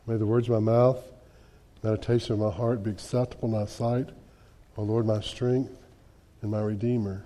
May the words of my mouth, meditation of my heart be acceptable in thy sight, O Lord, my strength and my Redeemer.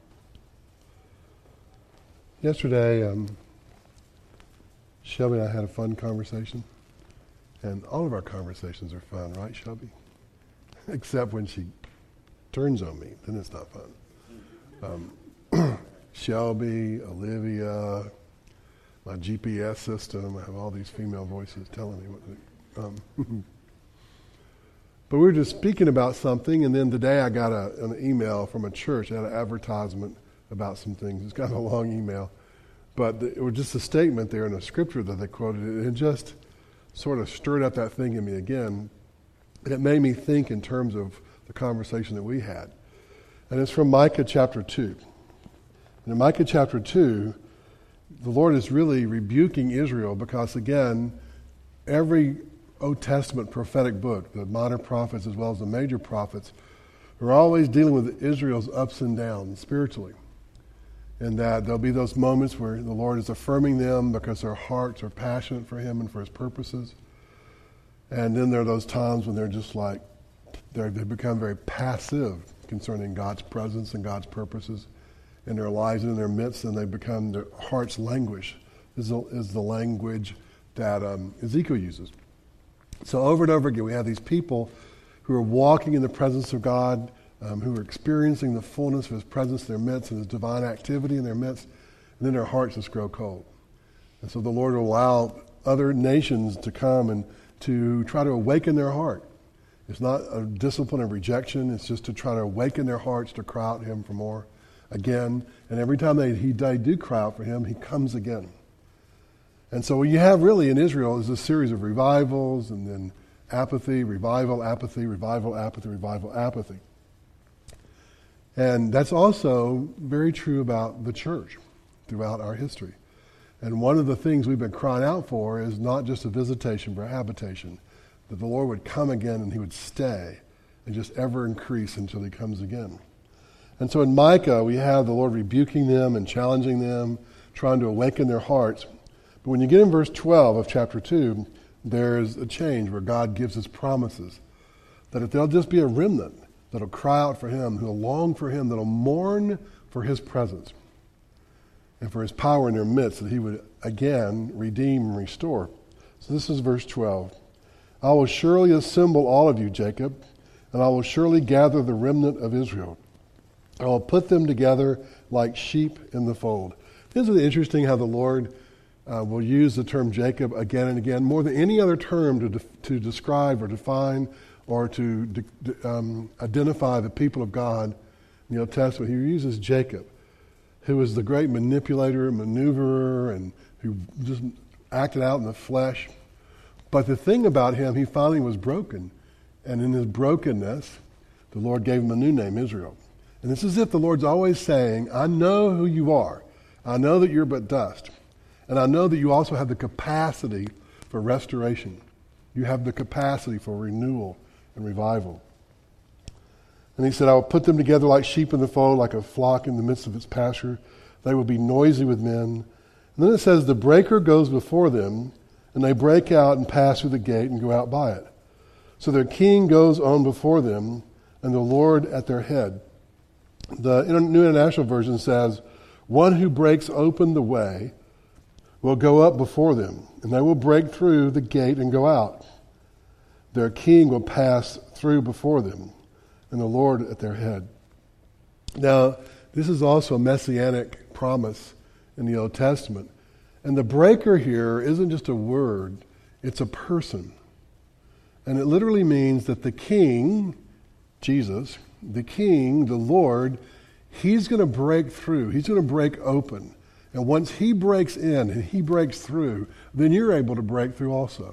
Yesterday, Shelby and I had a fun conversation. And all of our conversations are fun, right, Shelby? Except when she turns on me, then it's not fun. Shelby, Olivia, my GPS system, I have all these female voices telling me what to But we were just speaking about something, and then today I got an email from a church. They had an advertisement about some things. It's kind of a long email. But it was just a statement there in a scripture that they quoted. It just sort of stirred up that thing in me again. And it made me think in terms of the conversation that we had. And it's from Micah chapter 2. And in Micah chapter 2, the Lord is really rebuking Israel because, again, every Old Testament prophetic book, the minor prophets as well as the major prophets, are always dealing with Israel's ups and downs spiritually. And that there'll be those moments where the Lord is affirming them because their hearts are passionate for Him and for His purposes. And then there are those times when they're just like, they become very passive concerning God's presence and God's purposes in their lives and in their midst, and they become, their hearts languish, is the language that Ezekiel uses. So over and over again, we have these people who are walking in the presence of God, who are experiencing the fullness of His presence in their midst and His divine activity in their midst, and then their hearts just grow cold. And so the Lord will allow other nations to come and to try to awaken their heart. It's not a discipline of rejection. It's just to try to awaken their hearts to cry out to Him for more again. And every time they do cry out for Him, He comes again. And so what you have really in Israel is a series of revivals and then apathy, revival, apathy, revival, apathy, revival, apathy. And that's also very true about the church throughout our history. And one of the things we've been crying out for is not just a visitation, but a habitation. That the Lord would come again and He would stay and just ever increase until He comes again. And so in Micah, we have the Lord rebuking them and challenging them, trying to awaken their hearts. But when you get in verse 12 of chapter 2, there's a change where God gives His promises. That if there'll just be a remnant that'll cry out for Him, who'll long for Him, that'll mourn for His presence and for His power in their midst, that He would again redeem and restore. So this is verse 12. I will surely assemble all of you, Jacob, and I will surely gather the remnant of Israel. I will put them together like sheep in the fold. Isn't it interesting how the Lord will use the term Jacob again and again, more than any other term to describe or define or to identify the people of God in the Old Testament. He uses Jacob, who was the great manipulator, maneuverer, and who just acted out in the flesh. But the thing about him, he finally was broken. And in his brokenness, the Lord gave him a new name, Israel. And it's as if the Lord's always saying, I know who you are. I know that you're but dust. And I know that you also have the capacity for restoration. You have the capacity for renewal and revival. And He said, I will put them together like sheep in the fold, like a flock in the midst of its pasture. They will be noisy with men. And then it says, the breaker goes before them, and they break out and pass through the gate and go out by it. So their king goes on before them, and the Lord at their head. The New International Version says, one who breaks open the way will go up before them, and they will break through the gate and go out. Their king will pass through before them, and the Lord at their head. Now, this is also a messianic promise in the Old Testament. And the breaker here isn't just a word, it's a person. And it literally means that the king, Jesus, the king, the Lord, He's going to break through. He's going to break open. And once He breaks in and He breaks through, then you're able to break through also.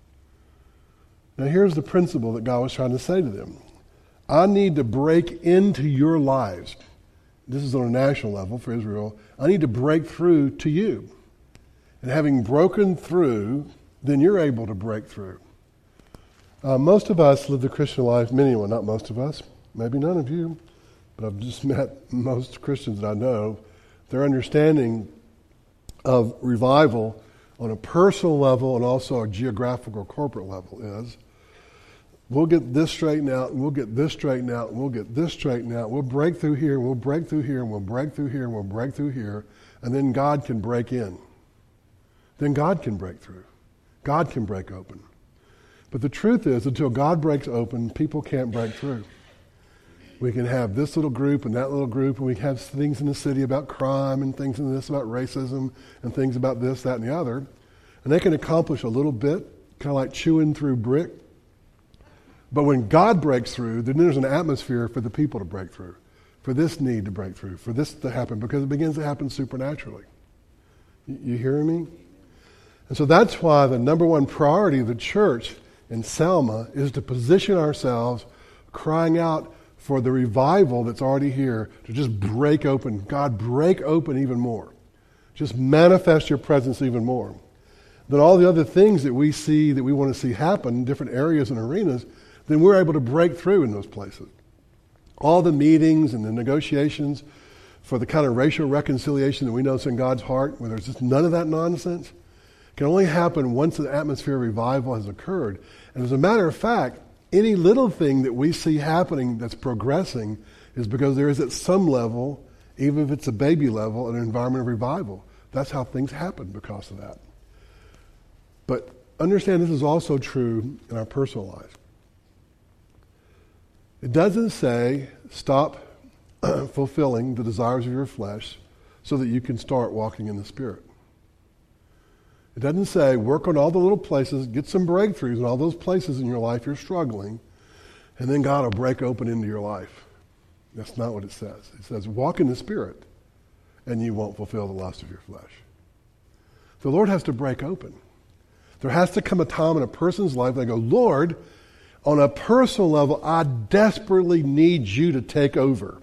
Now here's the principle that God was trying to say to them. I need to break into your lives. This is on a national level for Israel. I need to break through to you. And having broken through, then you're able to break through. Most of us live the Christian life, not most of us, maybe none of you, but I've just met most Christians that I know. Their understanding of revival on a personal level and also a geographical corporate level is, we'll get this straightened out, and we'll get this straightened out, and we'll get this straightened out. We'll break through here, and we'll break through here, and we'll break through here, and we'll break through here, and then God can break in. Then God can break through. God can break open. But the truth is, until God breaks open, people can't break through. We can have this little group and that little group, and we have things in the city about crime and things in this about racism and things about this, that, and the other. And they can accomplish a little bit, kind of like chewing through brick. But when God breaks through, then there's an atmosphere for the people to break through, for this need to break through, for this to happen, because it begins to happen supernaturally. You hearing me? And so that's why the number one priority of the church in Selma is to position ourselves crying out for the revival that's already here to just break open. God, break open even more. Just manifest your presence even more. Then all the other things that we see, that we want to see happen in different areas and arenas, then we're able to break through in those places. All the meetings and the negotiations for the kind of racial reconciliation that we know is in God's heart, where there's just none of that nonsense, can only happen once the atmosphere of revival has occurred. And as a matter of fact, any little thing that we see happening that's progressing is because there is at some level, even if it's a baby level, an environment of revival. That's how things happen because of that. But understand this is also true in our personal lives. It doesn't say stop fulfilling the desires of your flesh so that you can start walking in the Spirit. It doesn't say work on all the little places, get some breakthroughs in all those places in your life you're struggling, and then God will break open into your life. That's not what it says. It says walk in the Spirit, and you won't fulfill the lust of your flesh. The Lord has to break open. There has to come a time in a person's life they go, Lord, on a personal level, I desperately need you to take over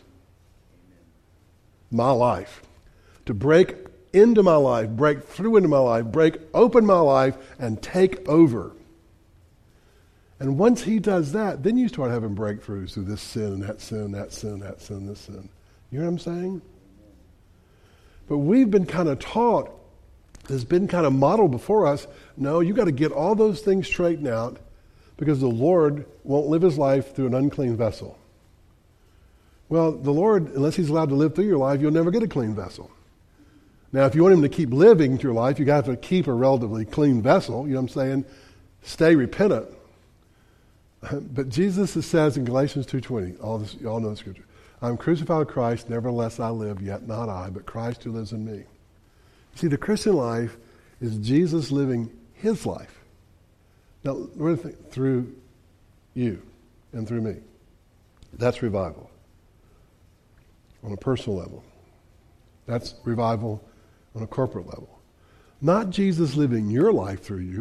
my life, to break into my life, break through into my life, break open my life, and take over. And once he does that, then you start having breakthroughs through this sin and that sin, that sin, that sin, this sin. You know what I'm saying? But we've been kind of taught, it's been kind of modeled before us, no, you got to get all those things straightened out because the Lord won't live his life through an unclean vessel. Well, the Lord, unless he's allowed to live through your life, you'll never get a clean vessel. Now, if you want him to keep living through your life, you got to keep a relatively clean vessel. You know what I'm saying? Stay repentant. But Jesus says in Galatians 2:20, you all know the scripture, I'm crucified with Christ, nevertheless I live, yet not I, but Christ who lives in me. See, the Christian life is Jesus living his life. Now, we're going to think through you and through me. That's revival on a personal level. That's revival on a corporate level. Not Jesus living your life through you,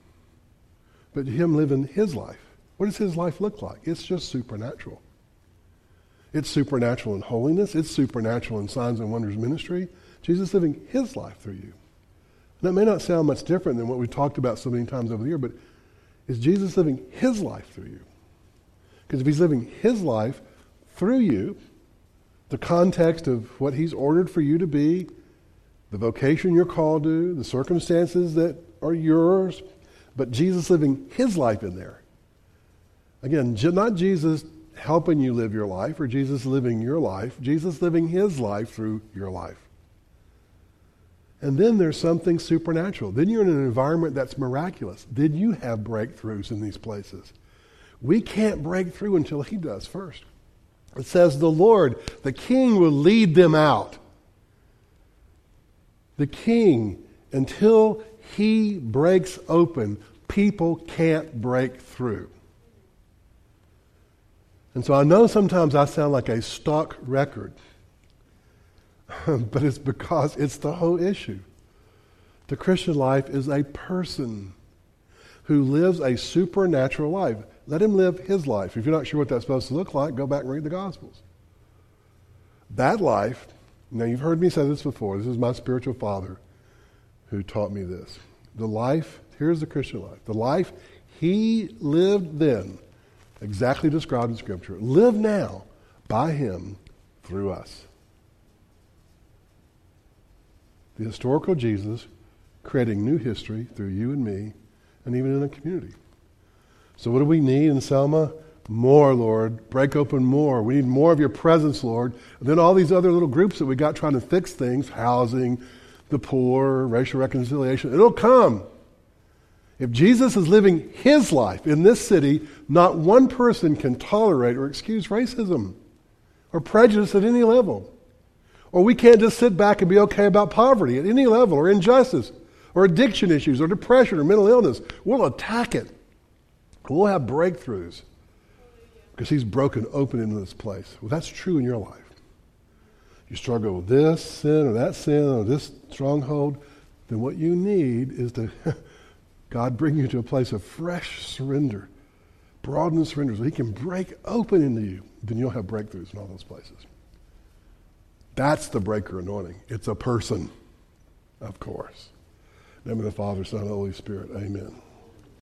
but him living his life. What does his life look like? It's just supernatural. It's supernatural in holiness. It's supernatural in signs and wonders ministry. Jesus living his life through you. And that may not sound much different than what we talked about so many times over the year, but is Jesus living his life through you? Because if he's living his life through you, the context of what he's ordered for you to be, the vocation you're called to, the circumstances that are yours, but Jesus living his life in there. Again, not Jesus helping you live your life or Jesus living your life, Jesus living his life through your life. And then there's something supernatural. Then you're in an environment that's miraculous. Then you have breakthroughs in these places. We can't break through until he does first. It says the Lord, the King, will lead them out. The King, until he breaks open, people can't break through. And so I know sometimes I sound like a stock record, but it's because it's the whole issue. The Christian life is a person who lives a supernatural life. Let him live his life. If you're not sure what that's supposed to look like, go back and read the Gospels. That life, now you've heard me say this before, this is my spiritual father who taught me this. The life, here's the Christian life. The life he lived then, exactly described in Scripture, live now by him through us. The historical Jesus creating new history through you and me, and even in a community. So what do we need in Selma? More, Lord. Break open more. We need more of your presence, Lord. And then all these other little groups that we got trying to fix things, housing, the poor, racial reconciliation, it'll come. If Jesus is living his life in this city, not one person can tolerate or excuse racism or prejudice at any level. Or we can't just sit back and be okay about poverty at any level, or injustice, or addiction issues, or depression, or mental illness. We'll attack it. We'll have breakthroughs because he's broken open into this place. Well, that's true in your life. You struggle with this sin or this stronghold, then what you need is to God bring you to a place of fresh surrender, broadened surrender, so he can break open into you. Then you'll have breakthroughs in all those places. That's the breaker anointing. It's a person, of course. In the name of the Father, Son, and Holy Spirit. Amen.